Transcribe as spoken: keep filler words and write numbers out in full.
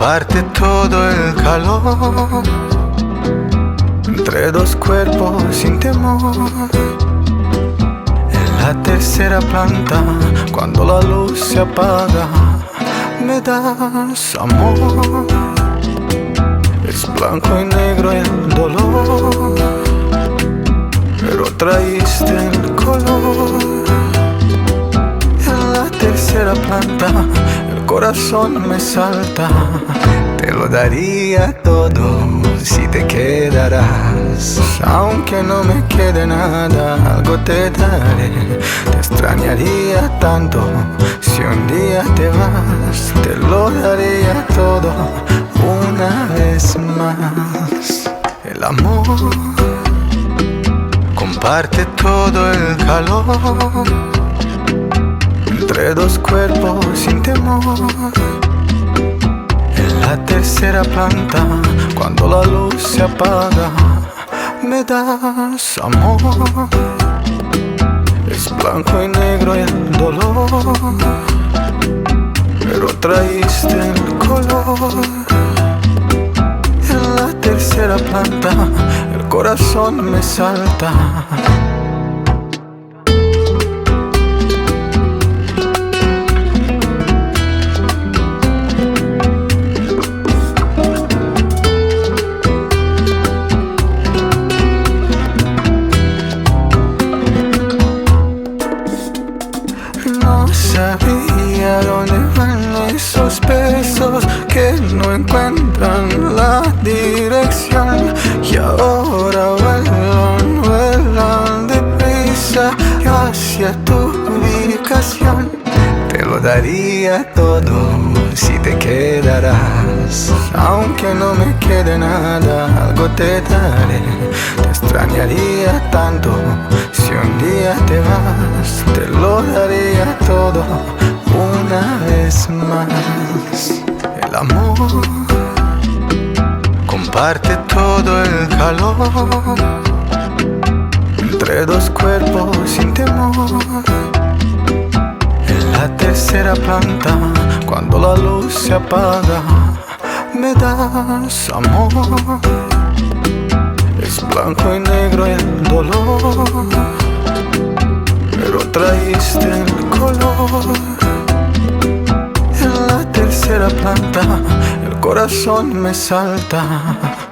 comparte todo el calor entre dos cuerpos sin temor. En la tercera planta, cuando la luz se apaga, me das amor. Es blanco y negro el dolor, pero traíste el color. En la tercera planta, el corazón me salta. Te lo daría todo si te quedarás. Aunque no me quede nada, algo te daré. Te extrañaría tanto si un día te vas. Te lo daría todo una vez más. El amor comparte todo el calor entre dos cuerpos sin temor. En la tercera planta, cuando la luz se apaga, me das amor. Es blanco y negro el dolor, pero traíste el color. En la tercera planta, el corazón me salta. No sabía dónde van esos besos que no encuentran la dirección. Y ahora vuelan, vuelan deprisa hacia tu ubicación. Te lo daría todo si te quedarás. Aunque no me quede nada, algo te daré. Te extrañaría tanto si un día te vas. Te lo daría todo una vez más. El amor comparte todo el calor entre dos cuerpos sin temor. En la tercera planta, cuando la luz se apaga, me das amor. Es blanco y negro el dolor, pero traíste el color. En la tercera planta, el corazón me salta.